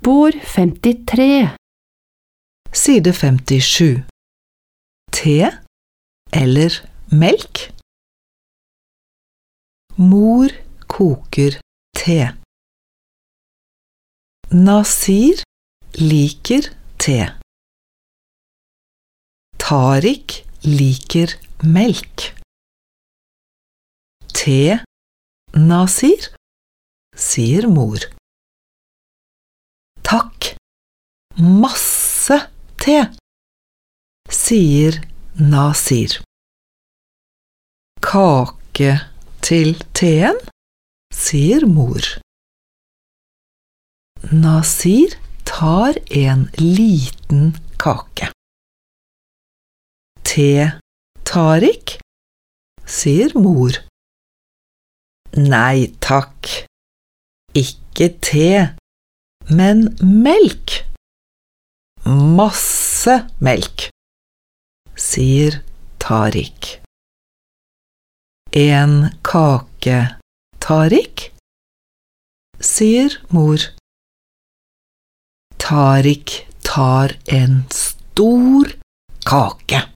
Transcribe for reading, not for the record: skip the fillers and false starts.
Spor 53. Side 57. Te eller melk? Mor koker te. Nasir liker te. Tariq liker melk. Te, Nasir, sier mor. Takk, masse te, sier Nasir. Kake til teen, sier mor. Nasir tar en liten kake. Te, Tariq, sier mor. Nei takk, ikke te, men melk. Masse melk, sier Tariq. En kake, Tariq, sier mor. Tariq tar en stor kake.